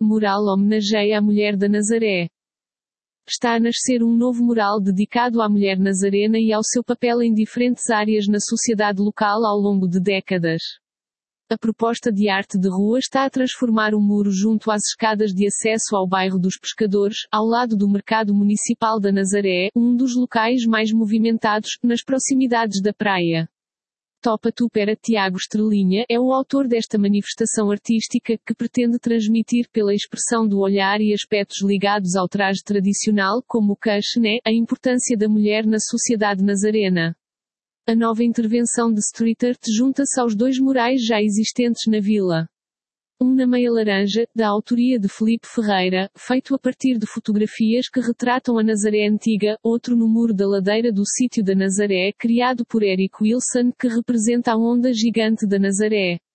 mural homenageia a mulher da Nazaré. Está a nascer um novo mural dedicado à mulher nazarena e ao seu papel em diferentes áreas na sociedade local ao longo de décadas. A proposta de arte de rua está a transformar o muro junto às escadas de acesso ao bairro dos Pescadores, ao lado do Mercado Municipal da Nazaré, um dos locais mais movimentados, nas proximidades da praia. Topa Tupera Tiago Estrelinha é o autor desta manifestação artística, que pretende transmitir pela expressão do olhar e aspectos ligados ao traje tradicional como o cachené, a importância da mulher na sociedade nazarena. A nova intervenção de street art junta-se aos dois murais já existentes na vila. Um na meia laranja, da autoria de Felipe Ferreira, feito a partir de fotografias que retratam a Nazaré antiga, outro no muro da ladeira do sítio da Nazaré criado por Eric Wilson, que representa a onda gigante da Nazaré.